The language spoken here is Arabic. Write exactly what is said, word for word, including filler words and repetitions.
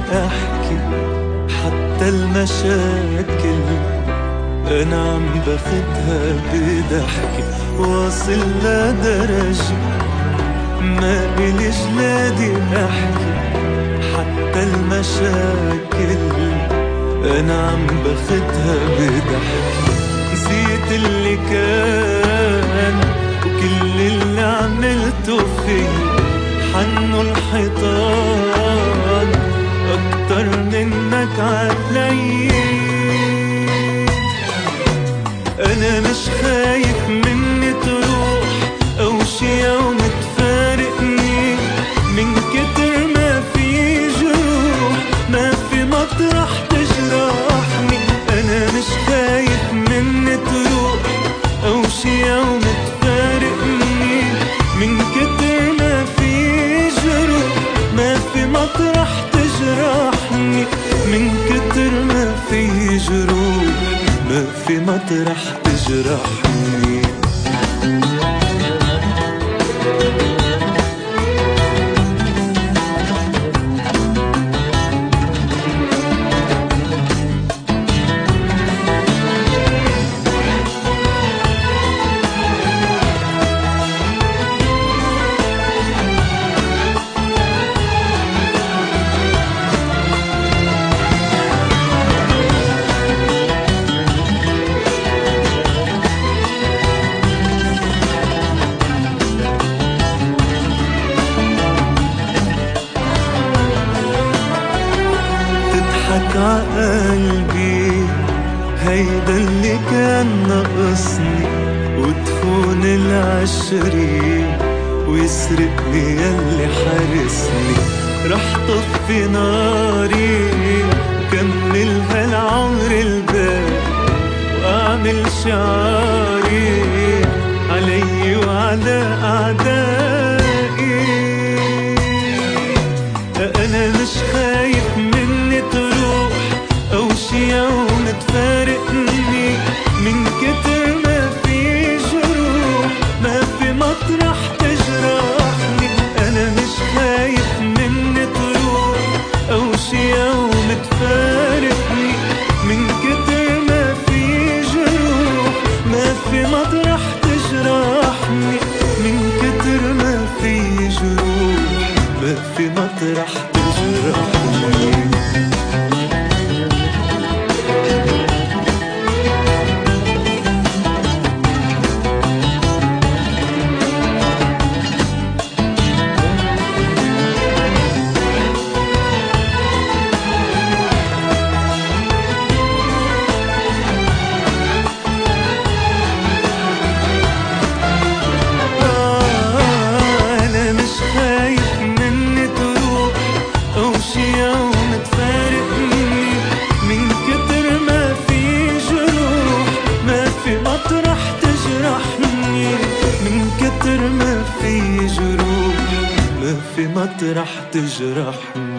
احكي حتى المشاكل انا عم باخدها بضحكي، واصل لدرجة ما إلي جلادي احكي حتى المشاكل انا عم باخدها بضحكي. نسيت اللي كان وكل اللي عملته فيه، حنوا الحيطان اكتر منك علي. انا مش خايف مني تروح او شي يوم تفارقني، من كتر ما في جروح ما في مطرح تجرحني. انا مش خايف مني تروح او شي يوم تفارقني، من كتر ما في جروح ما في مطرح تجرحني، من كتر ما في جروح ما في مطرح تجرحني. تضحك عقلبي هيدا اللي كان ناقصني، وتخون العشرين ويسرقني يلي حارسني. رح طفي ناري وكمل هالعمر الباقي، واعمل شعاري علي وعلى اعدائي. انا مش خايف مني تروح او شي يوم تفارقني، من كتر ما في جروح ما في مطرح تجرحني. انا مش خايف مني تروح او شي يوم تفارقني، من كتر ما في جروح ما في مطرح تجرحني، من كتر ما في جروح ما في مطرح تجرحني. ما في جروح ما في مطرح تجرحني.